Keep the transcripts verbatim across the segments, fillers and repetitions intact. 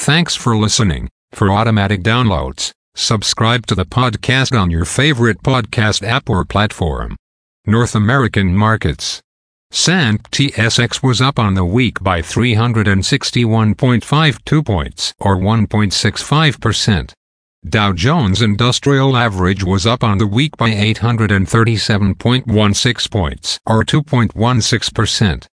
Thanks for listening. For automatic downloads, subscribe to the podcast on your favorite podcast app or platform. North American markets. S and P T S X was up on the week by three hundred sixty-one point five two points or one point six five percent. Dow Jones Industrial Average was up on the week by eight hundred thirty-seven point one six points or two point one six percent.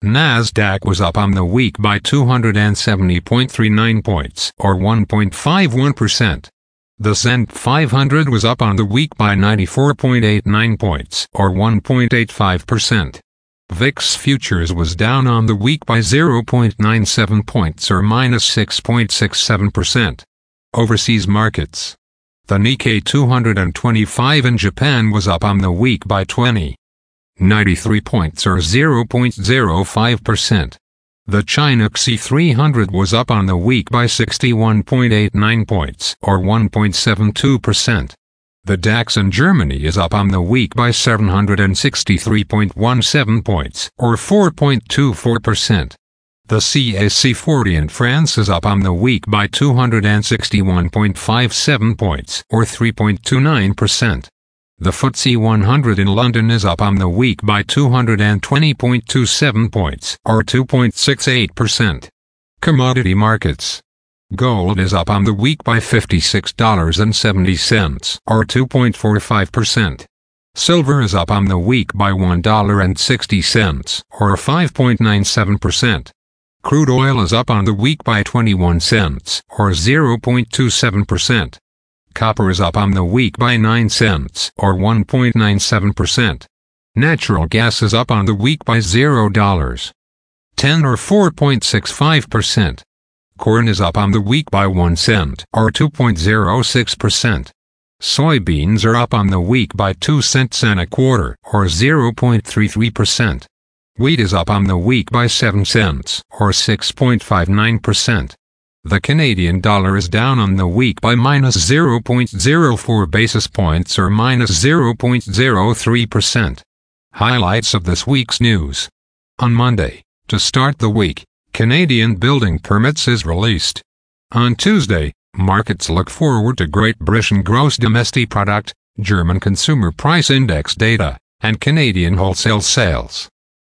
Nasdaq was up on the week by two hundred seventy point three nine points or one point five one percent. The S and P five hundred was up on the week by ninety-four point eight nine points or one point eight five percent. V I X Futures was down on the week by zero point nine seven points or minus six point six seven percent. Overseas markets. The Nikkei two twenty-five in Japan was up on the week by twenty point nine three points or zero point zero five percent. The China C S I three hundred was up on the week by sixty-one point eight nine points or one point seven two percent. The DAX in Germany is up on the week by seven hundred sixty-three point one seven points or four point two four percent. The C A C forty in France is up on the week by two hundred sixty-one point five seven points or three point two nine percent. The F T S E one hundred in London is up on the week by two hundred twenty point two seven points or two point six eight percent. Commodity markets. Gold is up on the week by fifty-six dollars and seventy cents or two point four five percent. Silver is up on the week by one dollar and sixty cents or five point nine seven percent. Crude oil is up on the week by twenty-one cents or zero point two seven percent. Copper is up on the week by nine cents or one point nine seven percent. Natural gas is up on the week by zero dollars and ten cents or four point six five percent. Corn is up on the week by one cent or two point zero six percent. Soybeans are up on the week by two cents and a quarter or zero point three three percent. Wheat is up on the week by seven cents or six point five nine percent. The Canadian dollar is down on the week by minus zero point zero four basis points or minus zero point zero three percent. Highlights of this week's news. On Monday, to start the week, Canadian building permits is released. On Tuesday, markets look forward to Great Britain gross domestic product, German consumer price index data, and Canadian wholesale sales.